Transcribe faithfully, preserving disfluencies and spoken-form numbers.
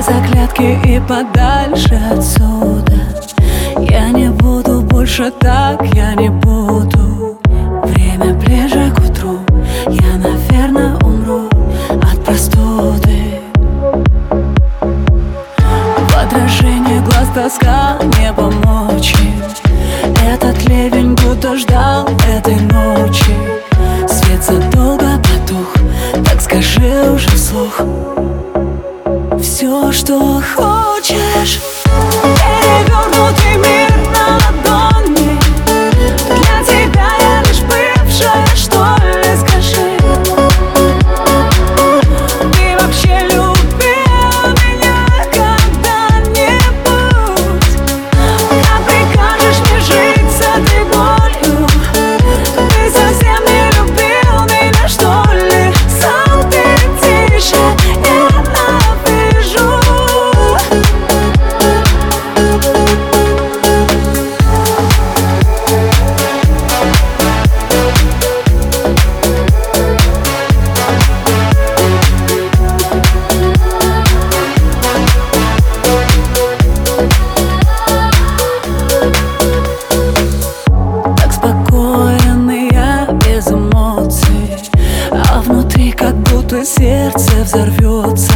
загадки и подальше отсюда. Я не буду больше так, я не буду. Время ближе к утру, я, наверное, умру от простуды. В отражении глаз тоска, не помочь им. Этот ливень будто ждал этой ночи. Свет задолго потух, так скажи уже вслух все, что хочешь. Перевернутый мир на ладони. Для тебя я лишь бывшая, что ли, скажи. Ты вообще любил меня когда-нибудь? Как прикажешь мне жить с этой болью? Ты совсем не любил меня, что ли? Сам ты тише, ненавижу. Так спокоен и я без эмоций, а внутри как будто сердце взорвется.